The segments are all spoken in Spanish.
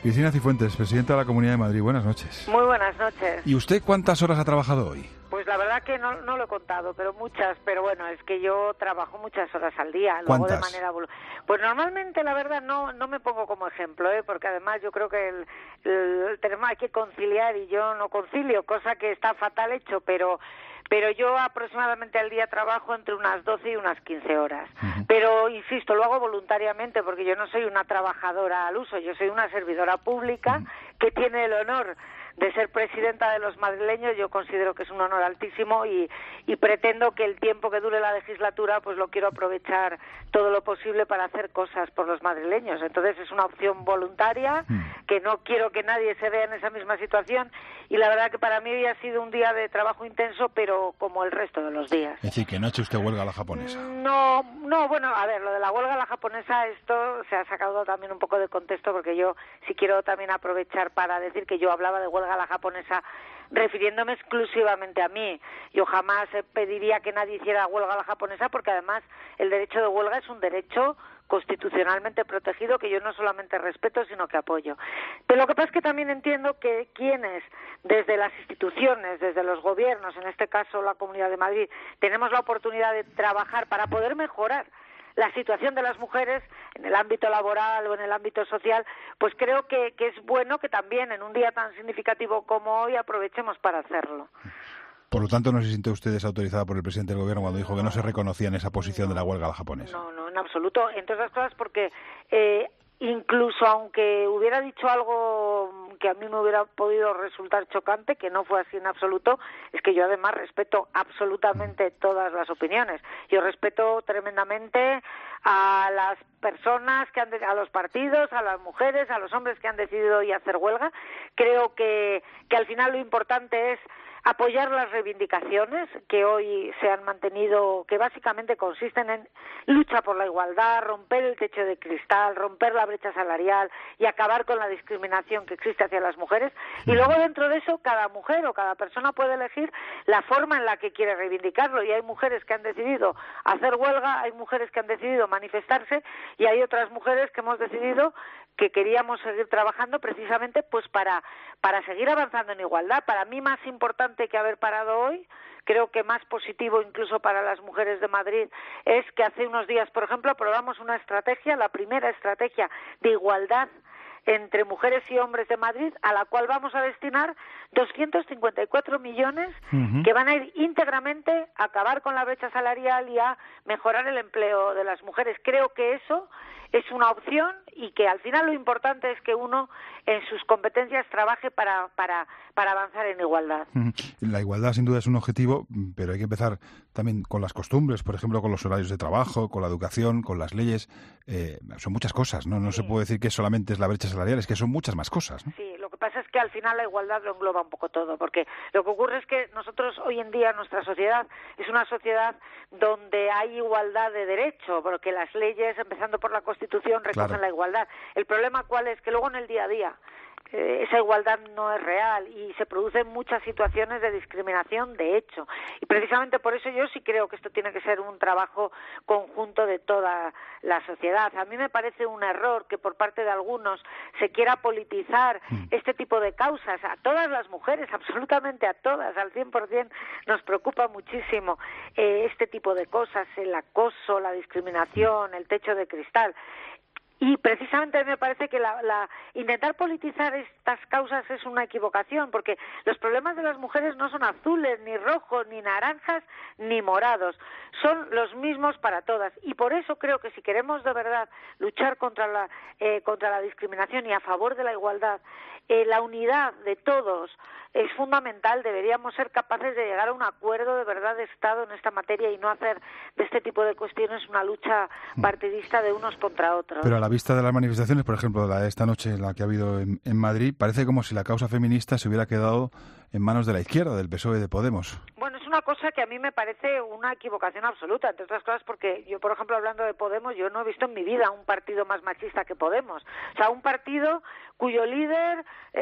Cristina Cifuentes, presidenta de la Comunidad de Madrid. Buenas noches. Muy buenas noches. ¿Y usted cuántas horas ha trabajado hoy? Pues la verdad que no lo he contado, pero muchas. Pero bueno, es que yo trabajo muchas horas al día. ¿Cuántas? Luego de manera pues normalmente, la verdad, no me pongo como ejemplo, porque además yo creo que el tema hay que conciliar y yo no concilio, cosa que está fatal hecho, pero yo aproximadamente al día trabajo entre unas 12 y unas 15 horas. Uh-huh. Pero, insisto, lo hago voluntariamente porque yo no soy una trabajadora al uso, yo soy una servidora pública que tiene el honor de ser presidenta de los madrileños. Yo considero que es un honor altísimo y pretendo que el tiempo que dure la legislatura pues lo quiero aprovechar todo lo posible para hacer cosas por los madrileños. Entonces es una opción voluntaria, que no quiero que nadie se vea en esa misma situación, y la verdad que para mí hoy ha sido un día de trabajo intenso, pero como el resto de los días. Es decir, que no ha hecho usted huelga a la japonesa. No, bueno, a ver, lo de la huelga a la japonesa, esto se ha sacado también un poco de contexto, porque yo sí quiero también aprovechar para decir que yo hablaba de huelga a la japonesa refiriéndome exclusivamente a mí. Yo jamás pediría que nadie hiciera huelga a la japonesa, porque además el derecho de huelga es un derecho constitucionalmente protegido que yo no solamente respeto, sino que apoyo. Pero lo que pasa es que también entiendo que quienes, desde las instituciones, desde los gobiernos, en este caso la Comunidad de Madrid, tenemos la oportunidad de trabajar para poder mejorar la situación de las mujeres en el ámbito laboral o en el ámbito social, pues creo que es bueno que también en un día tan significativo como hoy aprovechemos para hacerlo. Por lo tanto, ¿no se siente usted desautorizada por el presidente del gobierno cuando dijo que no se reconocía en esa posición de la huelga a la japonesa? No, en absoluto. Entre otras cosas porque incluso aunque hubiera dicho algo que a mí me hubiera podido resultar chocante, que no fue así en absoluto, es que yo además respeto absolutamente todas las opiniones. Yo respeto tremendamente a las personas, a los partidos, a las mujeres, a los hombres que han decidido hoy hacer huelga. Creo que al final lo importante es apoyar las reivindicaciones que hoy se han mantenido, que básicamente consisten en lucha por la igualdad, romper el techo de cristal, romper la brecha salarial y acabar con la discriminación que existe hacia las mujeres. Y luego dentro de eso cada mujer o cada persona puede elegir la forma en la que quiere reivindicarlo, y hay mujeres que han decidido hacer huelga, hay mujeres que han decidido manifestarse y hay otras mujeres que hemos decidido que queríamos seguir trabajando precisamente pues para seguir avanzando en igualdad. Para mí más importante que haber parado hoy, creo que más positivo incluso para las mujeres de Madrid, es que hace unos días, por ejemplo, aprobamos una estrategia, la primera estrategia de igualdad entre mujeres y hombres de Madrid, a la cual vamos a destinar 254 millones que van a ir íntegramente a acabar con la brecha salarial y a mejorar el empleo de las mujeres. Creo que eso es una opción y que al final lo importante es que uno en sus competencias trabaje para avanzar en igualdad. La igualdad sin duda es un objetivo, pero hay que empezar también con las costumbres, por ejemplo, con los horarios de trabajo, con la educación, con las leyes. Son muchas cosas, ¿no? No se puede decir que solamente es la brecha salarial, es que son muchas más cosas, ¿no? Sí, lo que pasa es que al final la igualdad lo engloba un poco todo, porque lo que ocurre es que nosotros hoy en día, nuestra sociedad es una sociedad donde hay igualdad de derecho, porque las leyes, empezando por la Constitución, recogen la igualdad. El problema ¿cuál es? Que luego en el día a día esa igualdad no es real y se producen muchas situaciones de discriminación de hecho. Y precisamente por eso yo sí creo que esto tiene que ser un trabajo conjunto de toda la sociedad. A mí me parece un error que por parte de algunos se quiera politizar este tipo de causas. A todas las mujeres, absolutamente a todas, al 100%, nos preocupa muchísimo este tipo de cosas, el acoso, la discriminación, el techo de cristal. Y precisamente me parece que intentar politizar estas causas es una equivocación, porque los problemas de las mujeres no son azules, ni rojos, ni naranjas, ni morados. Son los mismos para todas. Y por eso creo que si queremos de verdad luchar contra la discriminación y a favor de la igualdad, la unidad de todos es fundamental. Deberíamos ser capaces de llegar a un acuerdo de verdad de Estado en esta materia y no hacer de este tipo de cuestiones una lucha partidista de unos contra otros. Pero a la vista de las manifestaciones, por ejemplo, la de esta noche, la que ha habido en Madrid, parece como si la causa feminista se hubiera quedado en manos de la izquierda, del PSOE y de Podemos. Bueno, es una una cosa que a mí me parece una equivocación absoluta, entre otras cosas porque yo, por ejemplo, hablando de Podemos, yo no he visto en mi vida un partido más machista que Podemos. O sea, un partido cuyo líder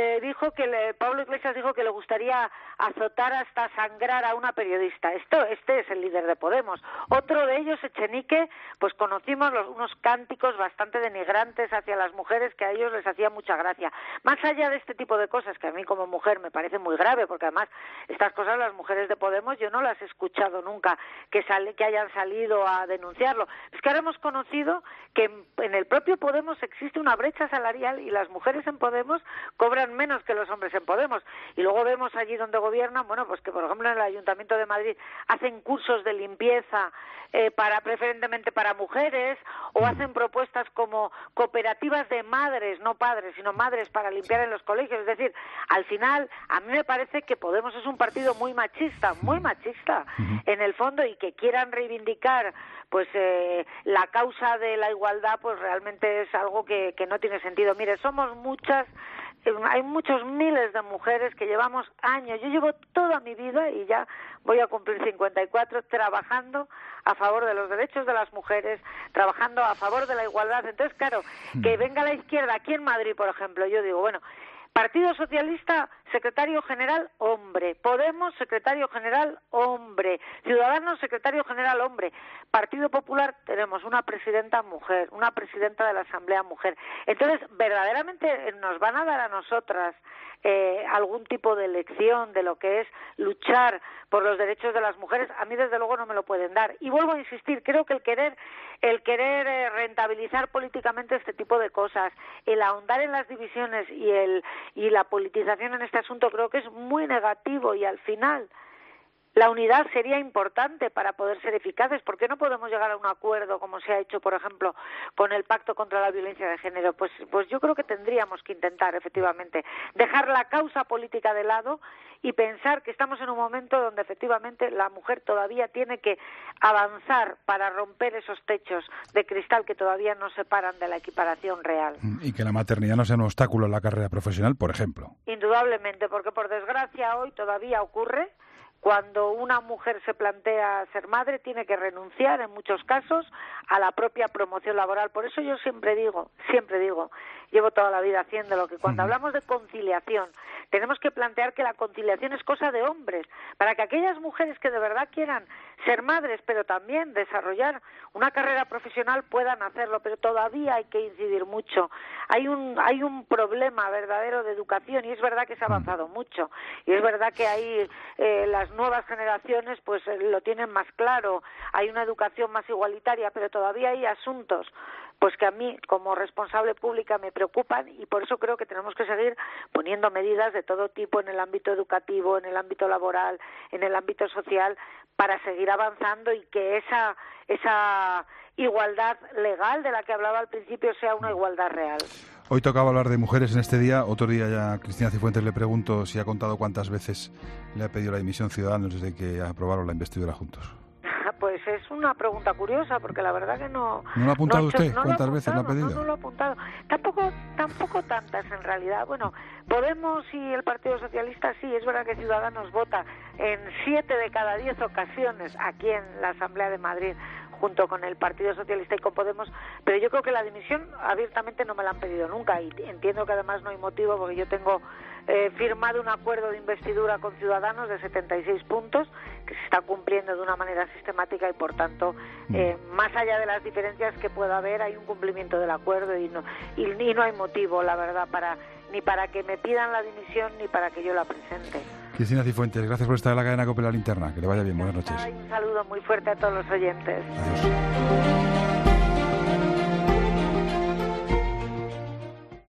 Pablo Iglesias dijo que le gustaría azotar hasta sangrar a una periodista. Este es el líder de Podemos. Otro de ellos, Echenique, pues conocimos unos cánticos bastante denigrantes hacia las mujeres que a ellos les hacía mucha gracia. Más allá de este tipo de cosas, que a mí como mujer me parece muy grave, porque además estas cosas las mujeres de Podemos yo no las he escuchado nunca que hayan salido a denunciarlo. Es que ahora hemos conocido que en el propio Podemos existe una brecha salarial y las mujeres en Podemos cobran menos que los hombres en Podemos. Y luego vemos allí donde gobiernan, bueno, pues que por ejemplo en el Ayuntamiento de Madrid hacen cursos de limpieza preferentemente para mujeres, o hacen propuestas como cooperativas de madres, no padres, sino madres para limpiar en los colegios. Es decir, al final a mí me parece que Podemos es un partido muy machista en el fondo, y que quieran reivindicar pues la causa de la igualdad, pues realmente es algo que no tiene sentido. Mire, somos muchas, hay muchos miles de mujeres que llevamos años, yo llevo toda mi vida y ya voy a cumplir 54 trabajando a favor de los derechos de las mujeres, trabajando a favor de la igualdad. Entonces, claro, que venga la izquierda aquí en Madrid, por ejemplo, yo digo, bueno, Partido Socialista, secretario general, hombre. Podemos, secretario general, hombre. Ciudadanos, secretario general, hombre. Partido Popular, tenemos una presidenta mujer, una presidenta de la Asamblea mujer. Entonces, verdaderamente nos van a dar a nosotras algún tipo de lección de lo que es luchar por los derechos de las mujeres. A mí, desde luego, no me lo pueden dar. Y vuelvo a insistir, creo que el querer rentabilizar políticamente este tipo de cosas, el ahondar en las divisiones y la politización en este asunto, creo que es muy negativo, y al final la unidad sería importante para poder ser eficaces. ¿Por qué no podemos llegar a un acuerdo, como se ha hecho, por ejemplo, con el Pacto contra la Violencia de Género? Pues yo creo que tendríamos que intentar, efectivamente, dejar la causa política de lado y pensar que estamos en un momento donde, efectivamente, la mujer todavía tiene que avanzar para romper esos techos de cristal que todavía nos separan de la equiparación real. Y que la maternidad no sea un obstáculo en la carrera profesional, por ejemplo. Indudablemente, porque por desgracia hoy todavía ocurre. Cuando una mujer se plantea ser madre, tiene que renunciar, en muchos casos, a la propia promoción laboral. Por eso yo siempre digo, llevo toda la vida haciéndolo, que cuando hablamos de conciliación, tenemos que plantear que la conciliación es cosa de hombres, para que aquellas mujeres que de verdad quieran ser madres, pero también desarrollar una carrera profesional, puedan hacerlo. Pero todavía hay que incidir mucho. Hay un problema verdadero de educación, y es verdad que se ha avanzado mucho, y es verdad que hay las nuevas generaciones pues lo tienen más claro, hay una educación más igualitaria, pero todavía hay asuntos pues que a mí como responsable pública me preocupan, y por eso creo que tenemos que seguir poniendo medidas de todo tipo en el ámbito educativo, en el ámbito laboral, en el ámbito social, para seguir avanzando y que esa igualdad legal de la que hablaba al principio sea una igualdad real. Hoy tocaba hablar de mujeres en este día. Otro día ya, Cristina Cifuentes, le pregunto si ha contado cuántas veces le ha pedido la dimisión Ciudadanos desde que aprobaron la investidura juntos. Pues es una pregunta curiosa, porque la verdad que no... ¿No lo ha apuntado usted? ¿Cuántas veces lo ha pedido? No lo ha apuntado. Tampoco tantas, en realidad. Bueno, Podemos y el Partido Socialista, sí, es verdad que Ciudadanos vota en 7 de cada 10 ocasiones aquí en la Asamblea de Madrid, junto con el Partido Socialista y con Podemos, pero yo creo que la dimisión abiertamente no me la han pedido nunca, y entiendo que además no hay motivo, porque yo tengo firmado un acuerdo de investidura con Ciudadanos de 76 puntos que se está cumpliendo de una manera sistemática, y por tanto más allá de las diferencias que pueda haber, hay un cumplimiento del acuerdo, y no hay motivo, la verdad, ni para que me pidan la dimisión ni para que yo la presente. Cristina Cifuentes, gracias por estar en la cadena COPE La Linterna. Que le vaya bien, buenas noches. Un saludo muy fuerte a todos los oyentes. Adiós.